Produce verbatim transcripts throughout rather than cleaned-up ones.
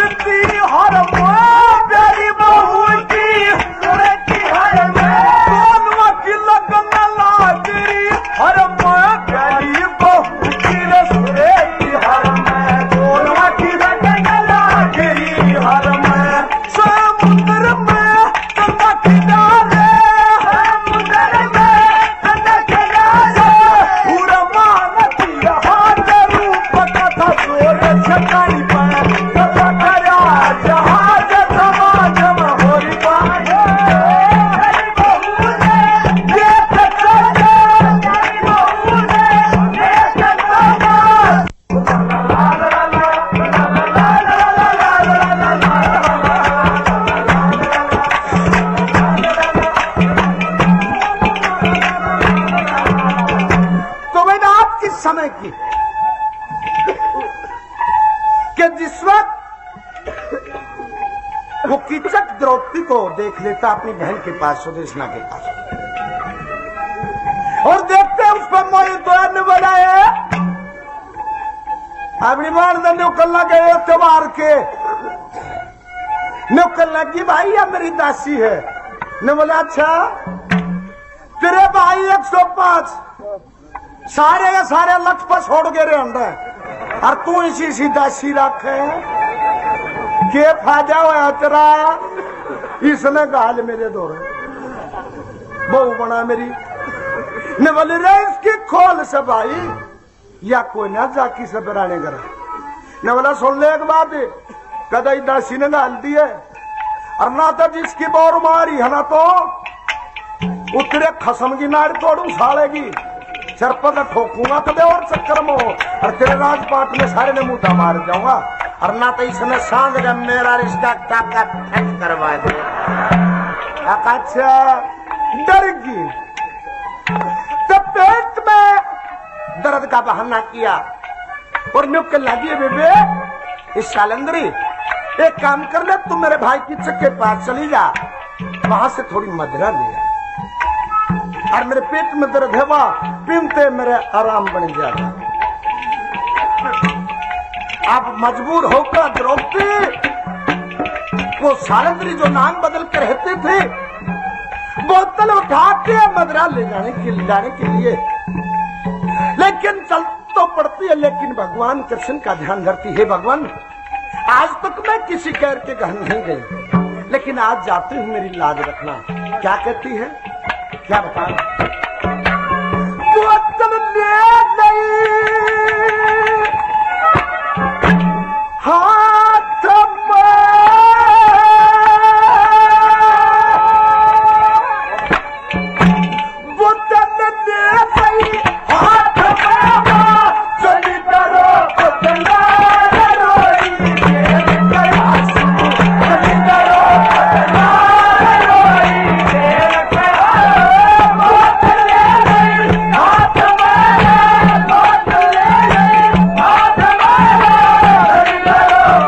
सूरती हर प्यारी बहू की सूरती हर सोनवा की लगन लागरी हर प्यारी बहू की सूरती हर सोनवा की लगन लागरी हर समुद्र में गंगा किनारे समुद्र में गंगा किनारे पूरा मानती हाथ रूप कथा जोर छकाई पर कथा करा जहाज समाज में होरी पाए बहू ने ये कथा बहू ने ये कथा समय की कि जिस वक्त वो कीचक द्रौपदी को देख लेता अपनी बहन के पास सुदेशना के पास और देखते उस पर मोई द्वार बनाए अपनी मान न्यूकलना गए त्योहार के न्यूकलना की भाई या मेरी दासी है ने बोला अच्छा तेरे भाई एक सौ पांच सारे या सारे लक्ष्य पर छोड़ गए रे अंडे और तू इसी सी दासी रखे के फायदा हुआ तेरा इसने गाल मेरे दौर बहु बना मेरी ने बोले रे इसकी खोल से भाई या कोई ना जाकी से बराने करे ने बोला सुन ले एक बात कदई दासी ने गाल दी है और ना तो जिसकी बोर मारी है ना तो उतरे खसम की नाड़ तोड़ू सालेगी सर पर ठोकूंगा कदे और चक्कर में हो और तेरे राजपाट में सारे ने मुंह मार जाऊंगा और ना तो इसने सांझ का मेरा रिश्ता टाका ठक करवा दे। अच्छा डर गई तो पेट में दर्द का बहाना किया और नुक लगी बेबे इस सालंदरी एक काम कर ले तुम मेरे भाई की चक के पास चली जा वहां से थोड़ी मदिरा ले और मेरे पेट में दर्द है वह पीनते मेरे आराम बन जाता। आप मजबूर होकर द्रौपदी वो सालंदरी जो नाम बदल कर रहते थे बोतल उठा के मदरा ले जाने के ले जाने के लिए लेकिन चल तो पड़ती है लेकिन भगवान कृष्ण का ध्यान धरती है। भगवान आज तक मैं किसी कैर के घर नहीं गई लेकिन आज जाते हुए मेरी लाज रखना। क्या कहती है क्या बता बोतल ले गई हाथ में बोतल ले गई हाथ में चली करो बोतला रोई चली करो बोतला रोई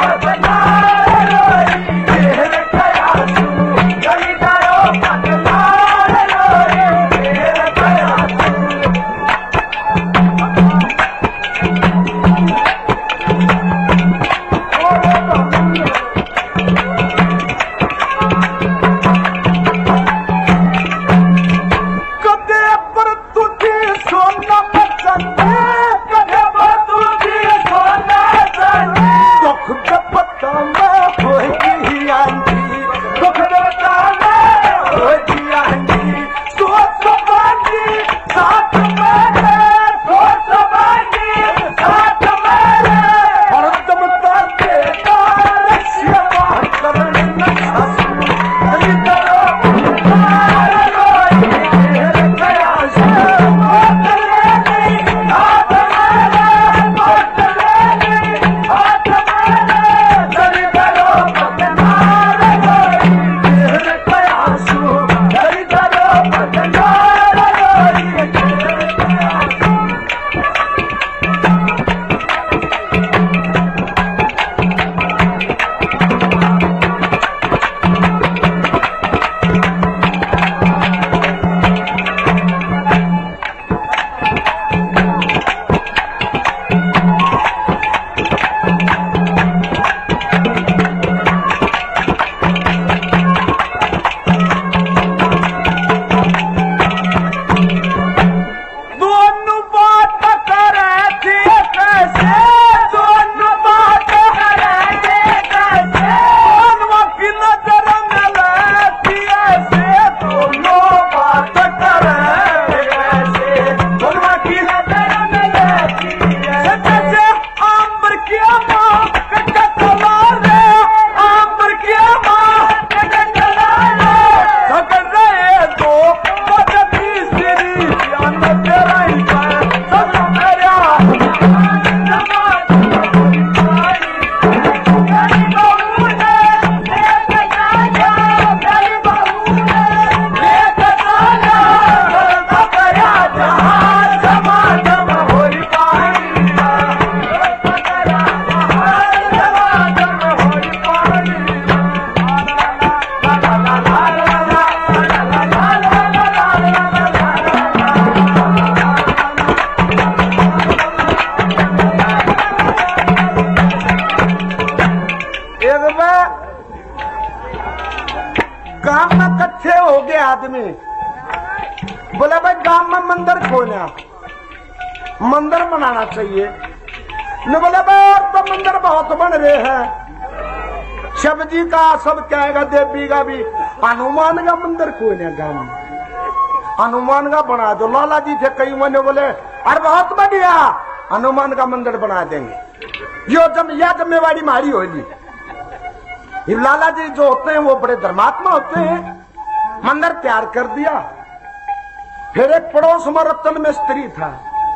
गांव में कच्चे हो गए आदमी, बोले भाई गांव में मंदिर खोलना, मंदिर बनाना चाहिए। न बोले भाई और तो मंदिर बहुत बन रहे हैं, शिव जी का सब कहेगा, देवी का भी, हनुमान का मंदिर खोलना गांव में, हनुमान का बना दो। लाला जी थे कई महीने, बोले अरे बहुत बढ़िया हनुमान का मंदिर बना देंगे। यो जब यह जिम्मेवारी हमारी होगी। लाला जी जो होते हैं वो बड़े धर्मात्मा होते हैं। मंदिर तैयार कर दिया। फिर एक पड़ोस में रतन मिस्त्री था,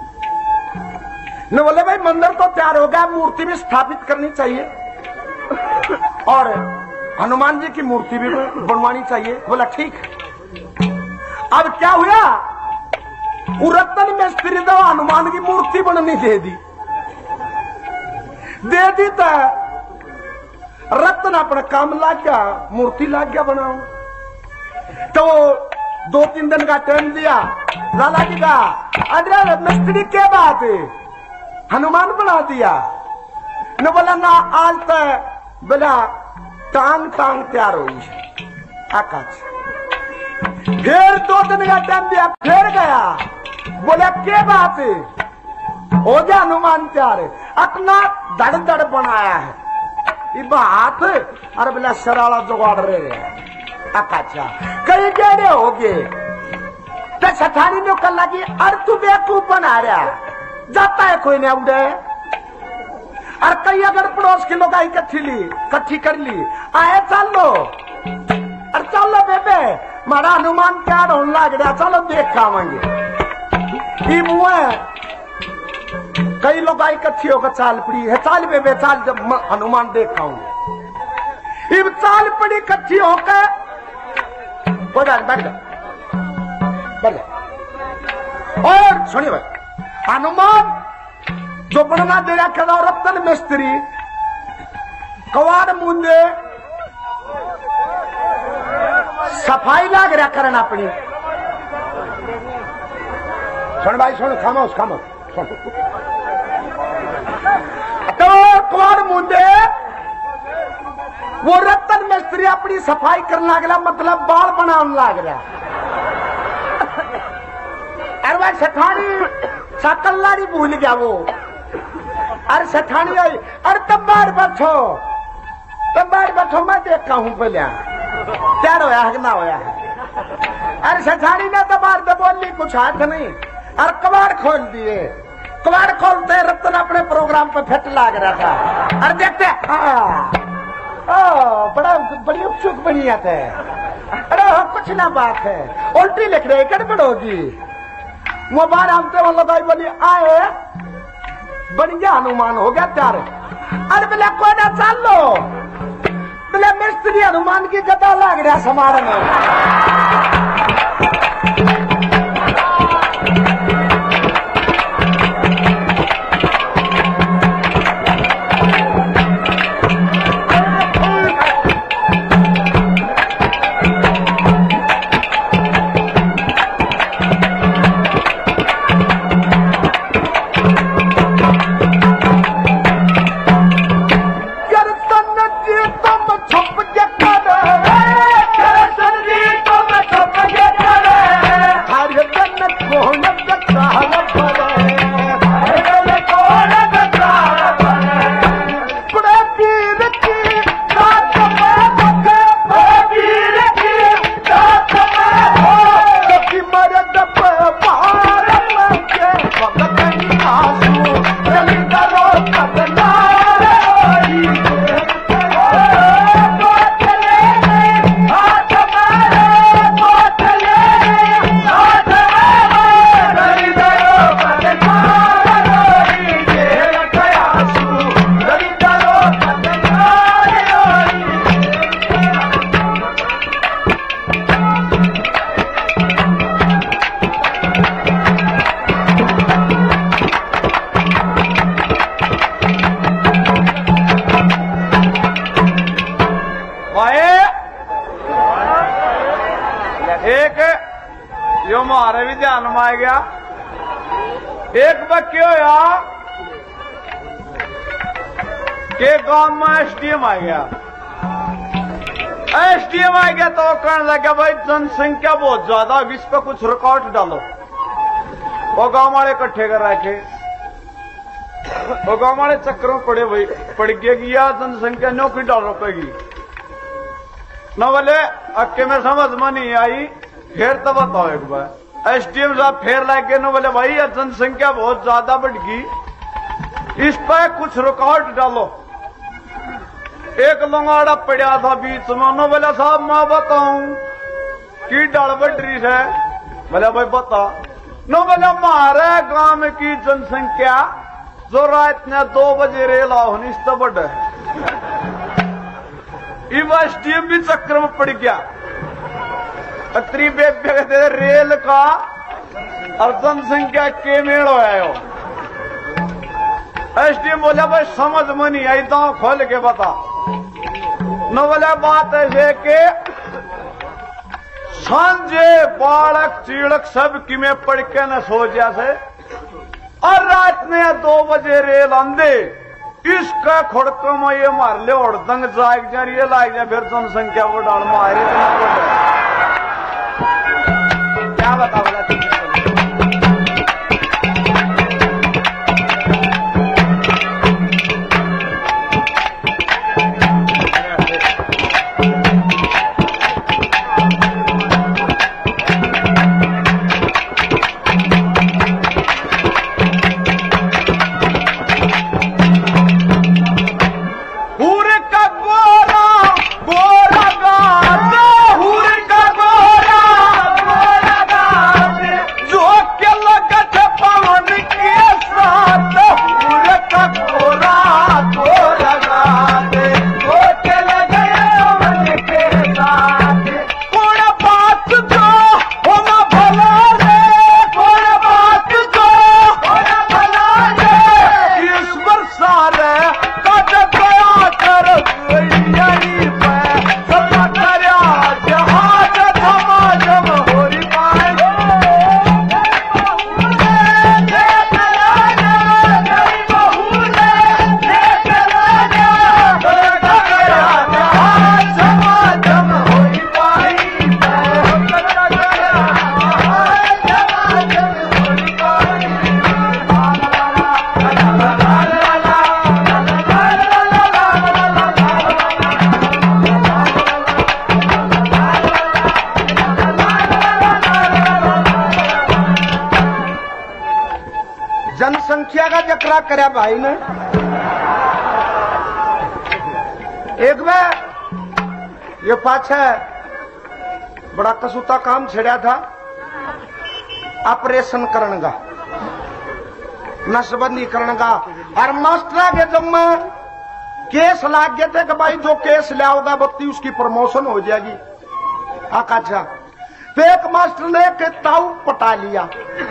न बोले भाई मंदिर तो तैयार हो गया, मूर्ति भी स्थापित करनी चाहिए और हनुमान जी की मूर्ति भी बनवानी चाहिए। बोला ठीक है। अब क्या हुआ, रतन मिस्त्री तो हनुमान की मूर्ति बननी दे दी दे दी तो रतन अपना काम लाग गया, मूर्ति लाग गया बनाओ। तो दो तीन दिन का टाइम दिया लाला जी का, अरे मिस्त्री क्या बात है, हनुमान बना दिया। न बोला ना आज तो बोला टांग टांग तैयार हुई आकाश। फिर दो दिन का टाइम दिया, फिर गया, बोला क्या बात है, हो गया हनुमान तैयार, अपना धड़ धड़ बनाया है हाथ। अरे बोला शराला जुगाड़ रहे अच्छा कई गेड़े हो गए। तो सठानी ने कल लगी, अरे तू बेवकूफ बना रहा, जाता है कोई नहीं उड़े। और कई अगर पड़ोस की लोग इकट्ठी ली इकट्ठी कर ली, आए चल लो, अरे चल लो बेबे मारा हनुमान तैयार होने लग रहा, चलो देख खावेंगे। कई लोग इकट्ठी होकर चाल पड़ी है, चाल बेबे चाल, जब हनुमान देख खाऊंगे। इब चाल पड़ी इकट्ठी होकर बैठ जा बैठ जा। और सुनिए भाई, हनुमान जो बनना दे रहा कदा रतन मिस्त्री कवाड़ मुंडे सफाई लाग रहा करना अपनी। सुन भाई सुन, खामोश खामोश सुन। तो कवाड़ मुंडे वो रतन मिस्त्री अपनी सफाई करने लग रहा, मतलब बाल बनाने लग रहा। अरे भाई सठानी साकल्लारी भूल गया वो। अरे सठानी आई, अरे तब बाहर बैठो तब बाहर बैठो, मैं देखता हूं पहले तैयार होया है कि ना होया है। अरे सठानी ने तो बाहर तो बोली कुछ हाथ नहीं, अरे कबाड़ खोल दिए। कबाड़ खोलते रतन अपने प्रोग्राम पे फिट लाग रहा था। अरे देखते ओ बड़ा बड़ी उत्सुक बनी जाते है। अरे हाँ कुछ ना बात है, उल्टी लिख रहे गड़बड़ होगी। वो बार हमसे वो लगाई बोली आए बन गया हनुमान, हो गया तैयार। अरे बोले कोई ना चल लो, बोले मिस्त्री हनुमान की गदा लाग रहा समारोह में। हमारे भी ध्यान में आ गया। एक बार होया के गांव में एसडीएम आ गया। एसडीएम आ गया तो कहने लगा भाई जनसंख्या बहुत ज्यादा, इस पे कुछ रिकॉर्ड डालो। वो गांव वाले इकट्ठे कर रखे, वो गांव वाले चक्करों पड़े भाई पड़ गया कि यार जनसंख्या नो की डाल रुकेगी न बोले अक्के में समझ में नहीं आई। फिर तो बताओ एक बार एसडीएम साहब फिर लाके न बोले भाई यार जनसंख्या बहुत ज्यादा बढ़ गई, इस पर कुछ रिकॉर्ड डालो। एक लंगाड़ा पड़ा था बीच में, न बोला साहब मैं बताऊं की डाल बढ़ रही है। बोला भाई बता। न बोला हमारे गांव की जनसंख्या जो रात ने दो बजे रेल आओ इस तो बढ़ है। एसडीएम भी चक्कर में पड़ गया। अत्री कहते रेल का और जनसंख्या के मेल हो। एसडीएम बोला भाई समझ में नहीं आई, दांव खोल के बता। न बोला बात ऐसे के सांझे बालक चीड़क सब कि में पड़ के न सो जैसे और रात में दो बजे रेल आंदे इसका खुड़कों में ये मार ले और दंग जाग जा ये लाग जा फिर जनसंख्या को डाल मारे क्या बता बोला जनसंख्या का जकरा करे भाई ने। एक बार ये पाछे बड़ा कसूता काम छेड़ा था ऑपरेशन करने का, नसबंदी करने का। और मास्टर के जब में केस लाग गए थे कि भाई जो केस लाओगा बत्ती उसकी प्रमोशन हो जाएगी। अच्छा तो एक मास्टर ने एक ताऊ पटा लिया।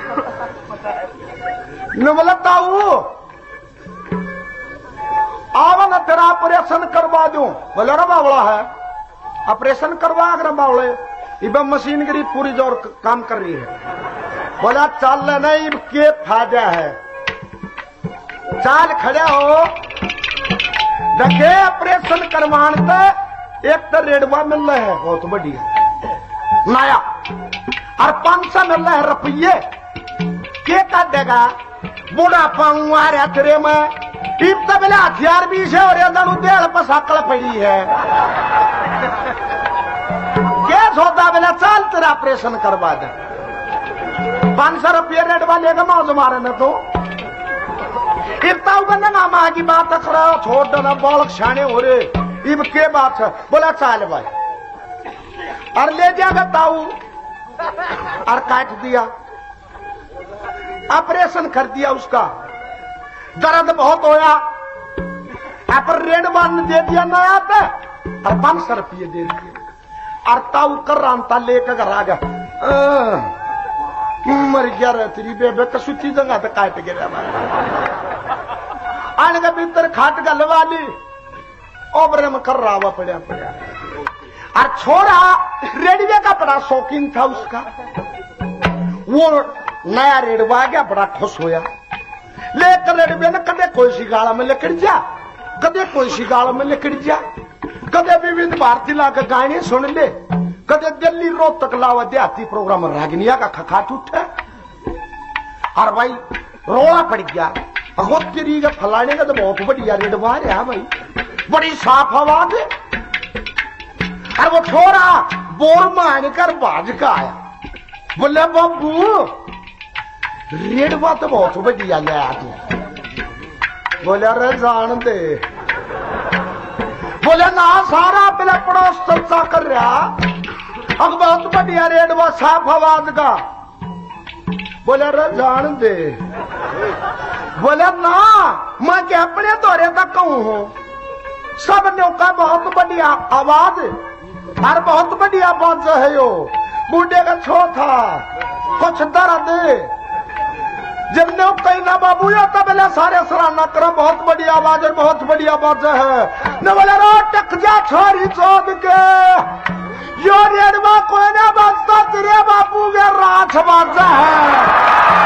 न बोला ताऊ आवा ना तेरा ऑपरेशन करवा दूं। बोला रे बावड़ा है ऑपरेशन करवा अगर बावड़े इब मशीनगिरी पूरी जोर काम कर रही है। बोला चल नहीं के फायदा है, चाल खड़े हो देखे ऑपरेशन करवाने तो एक तो रेडवा मिल रहा है बहुत बढ़िया नया और पांच सौ मिल रहा है रुपये के कर देगा। बूढ़ा पाऊँ आ रहा तेरे में टीप तो बोले हथियार भी है और एकदम देड़ पर साकल पड़ी है। केस होता बोला चल तेरा ऑपरेशन करवा दे। पांच सौ रुपये रेट वाले का मौज मारे न तो इतना बंदा ना माँ की बात करो छोड़ देना बालक शाने हो रहे इब के बात है। बोला चाल भाई और ले जाएगा ताऊ और काट दिया ऑपरेशन कर दिया उसका। दर्द बहुत होया पर रेड वन दे दिया नया पे और पांच सौ रुपये दे दिए और ताऊ कर रहा लेकर घर आ गया। मर गया रह तेरी बेबे कसूची जगह तो काट गिरा आने का भीतर खाट गलवा ली ओबरे में कर रहा हुआ पड़ा पड़ा और छोरा रेडवे का बड़ा शौकीन था उसका। वो नया रेडवा आ गया बड़ा खुश होया लेकर रेडवे ने कदे कोई सी गाड़ा में लेकर जा कदे कोई सी गाड़ा में लेकर जा कदे विविध भारती ला के गाने सुन ले, कदे दिल्ली रोहतक लावा देहाती प्रोग्राम रागनिया का खखाट उठे। और भाई रोड़ा पड़ गया, तेरी का फलाने का तो बहुत बढ़िया रेडवा है भाई, बड़ी साफ आवाज है। और वो छोरा बोर मान कर बाज का आया, बोले बाबू रेडवा तो बहुत बढ़िया ले आती। बोले अरे जान दे, बोले ना सारा पहले पड़ोस चर्चा कर रहा, अब बहुत बढ़िया रेडवा साफ आवाज का। बोले अरे जान दे, बोले ना मैं क्या अपने दौरे तक कहूं हूं, सब ने का बहुत बढ़िया आवाज और बहुत बढ़िया बात है। यो बूढ़े का छो था कुछ दर्द, जब ने कही ना बाबू या तब बोले सारे सराहना करो, बहुत बढ़िया आवाज है, बहुत बढ़िया बात है। न बोले रो टक जा छोरी चोद के, यो रेडवा कोई ना बजता, तेरे बापू के राछ बाजा है।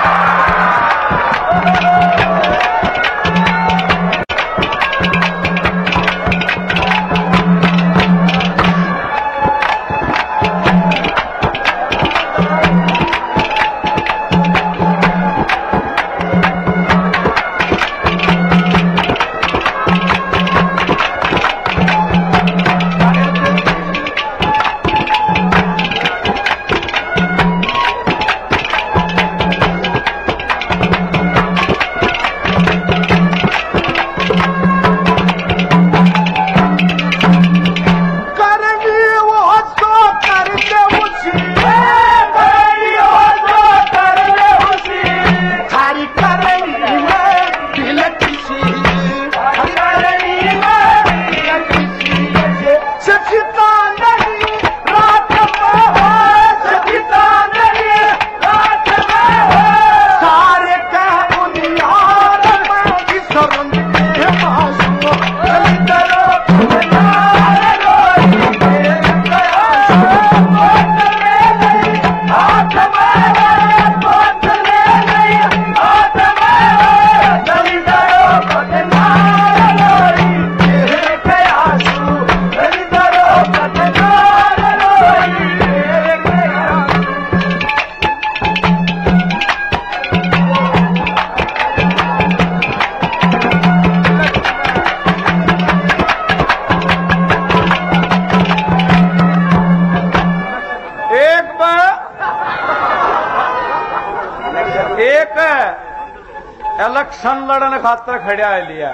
इलेक्शन लड़ने खातर खड़ा है लिया,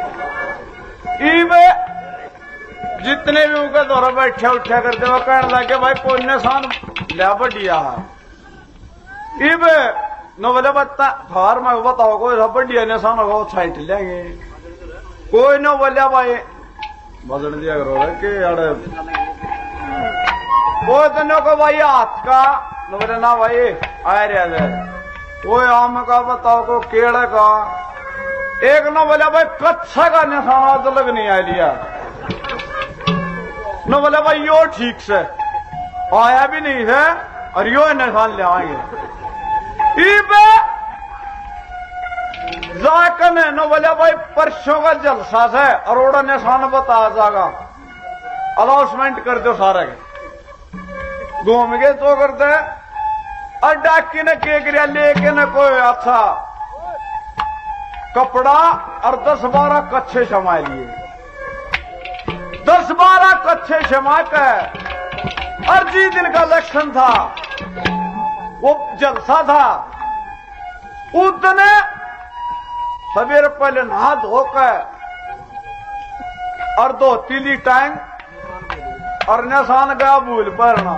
जितने भी उनके दौरा बैठा उठा करते वो कहने लगे भाई कोई निशान लिया बढ़िया है। इब नो बोले बता फार में बताओ कोई बढ़िया निशान होगा वो छाइट लेंगे, कोई नो बोलिया भाई बजन दिया करो कि अरे कोई तो नो को भाई हाथ का, नो बोले ना भाई आए रहे वो आम का बताओ को केड़ा का, एक न बोला भाई कच्चा का निशाना तो लग नहीं आ लिया, न बोला भाई यो ठीक से आया भी नहीं है और यो निशान ले आएंगे। जाकर ने न बोला भाई परसों का जलसा से अरोड़ा निशान बता जाएगा, अनाउंसमेंट कर दो सारे घूम के तो करते और डाकी ने के गिरा लेके न कोई अच्छा कपड़ा और दस बारह कच्चे क्षमा लिए, दस बारह कच्चे क्षमा के और जी दिन का इलेक्शन था, वो जलसा था। उतने सवेरे पहले नहा धोकर और दो तीली टैंक और निशान गया भूल परना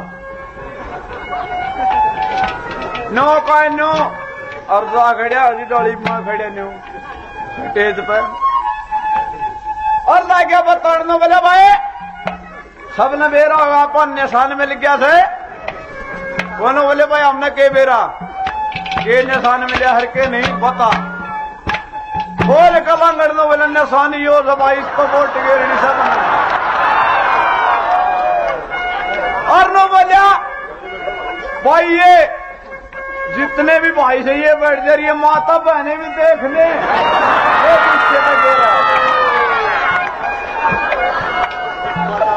नो का नो और जा खड़िया अभी डोली मां खड़े नो स्टेज पे और लागे बताना बोले भाई सबने बेरा होगा अपन निशान मिल गया थे, वो न बोले भाई हमने के बेरा के निशान मिले हर के नहीं पता, बोल कलंगड़ नो बोले निशान यो सब भाई इसको वोट गिरनी सब और नो बोलिया भाई ये जितने भी भाई से ये बैठ जा रही है माता बहने भी देख ले, ये पीछे तक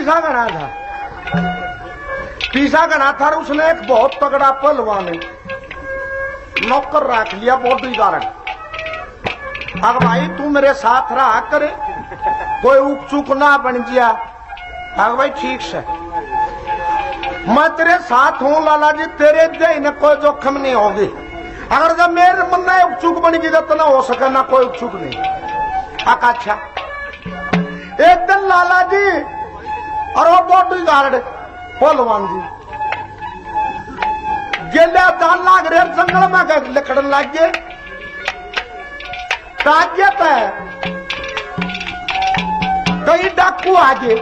पीसा गना था, पीसा गना था। उसने एक बहुत तगड़ा पहलवान नौकर रख लिया बॉडी गार्ड। अब भाई तू मेरे साथ रहा करे, कोई उक चुक ना बन गया। अब भाई ठीक से मैं तेरे साथ हूं लाला जी, तेरे दे न कोई जोखिम नहीं होगी। अगर जब मेरे मन में उक चुक बन गई तो ना हो सके, ना कोई उक चुक नहीं। आका अच्छा एक दिन लाला जी और वो बॉडी गार्ड पहलवान जी गेले दाल लाग रहे जंगल में लकड़न लग गए। ताकत है कई डाकू आगे।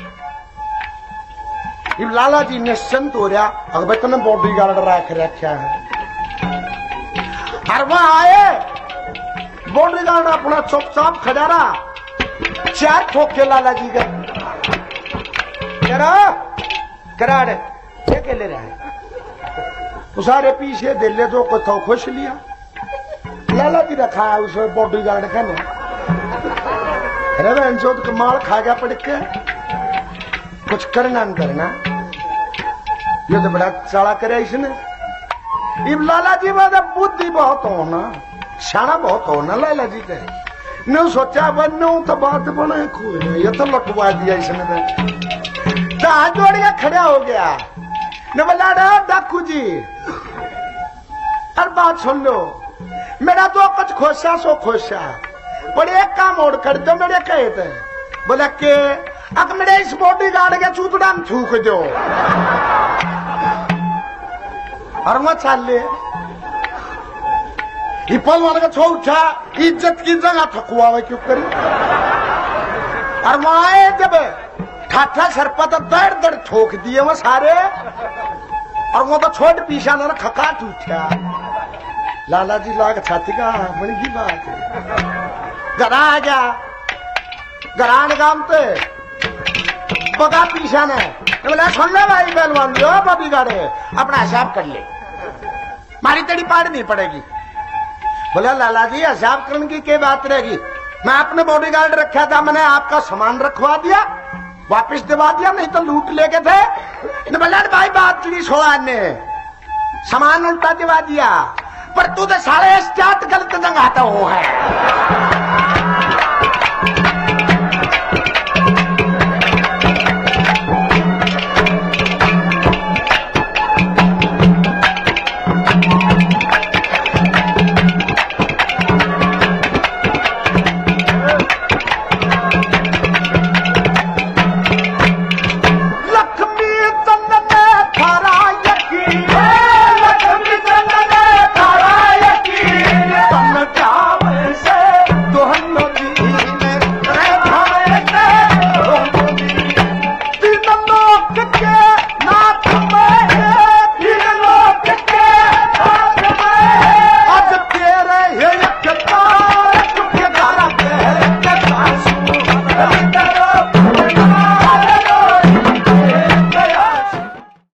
लाला जी निश्चिंत हो रहा, अगर भाई तुमने बॉडी गार्ड रख रखा है। और वहां आए बॉडी गार्ड अपना चुपचाप खड़ा रहा, चार ठोके लाला जी का कराड़ के ले रहा है। सारे पीछे दे ले जो कोई खुश लिया। लाला जी रखा है उस बॉडी गार्ड का ना, अरे बहन चौथ कमाल खा गया पड़ के, कुछ करना नहीं करना। ये तो बड़ा चाला करे इसने। इब लाला जी में बुद्धि बहुत हो ना, शाना बहुत हो ना लाला जी के। न सोचा बनू तो बात बने खुए, ये तो लटवा दिया इसने। तो हाथ जोड़ के खड़ा हो गया न बोला डाकू जी, अरे बात सुन लो, मेरा तो कुछ खोसा सो खोसा, पर एक काम और कर दो मेरे कहे थे। बोला के अब मेरे इस बॉडी गार्ड के चूतड़ा में थूक दो। और मैं चल ले पहलवान का छो उठा, इज्जत की जगह थकुआ हुआ क्यों करी। और वहां जब ठाठा सरपा तो दर दर ठोक दिए वो सारे, और वो तो छोट पीछा ना खकाट उठा। लाला जी लाग छाती का बड़ी की बात है। घरा आ गया, घरान गांव पे बगा पीछा ने बोला सुन ले भाई पहलवान जो बॉडी गार्ड अपना हिसाब कर ले, मारी तेरी पाड़ नहीं पड़ेगी। बोला लाला जी हिसाब करने की क्या बात रहेगी, मैं अपने बॉडी गार्ड रखा था, मैंने आपका सामान रखवा दिया, वापस दिवा दिया, नहीं तो लूट लेके थे। बोला भाई बात नहीं छोड़ा ने, सामान उल्टा दिवा दिया, पर तू तो सारे स्टार्ट गलत जगह आता हो है।